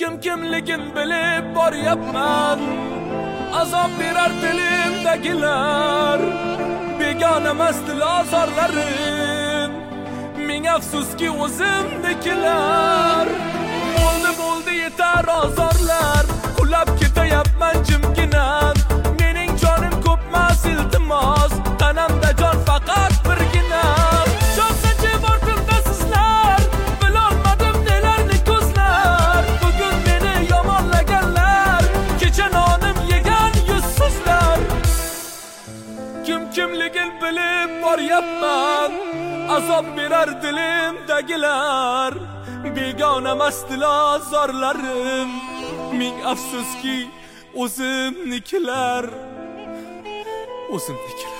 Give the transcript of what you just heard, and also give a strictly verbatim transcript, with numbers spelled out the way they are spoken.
Kim kimligin bilib boryapman, azob berar dilimdagilar, begona mastil azorlarim. Ming afsuski o'zimnikilar. Bo'ldi bo'ldi yetar azorlar, qulab ketayapman jimgina. Mening jonim ko'pmas iltimos, tanamda jon faqat birgina. Shoxsanchi bortimda sizlar, bilolmadim nelarni ko'zlar. Bugun meni yomonlaganlar, kecha nonim yegan yuzsizlar. Kim kimligin bilib boryapman, azob berar dilimdagilar, begona mastil azorlarim. Ming afsuski o'zimnikilar, o'zimnikilar.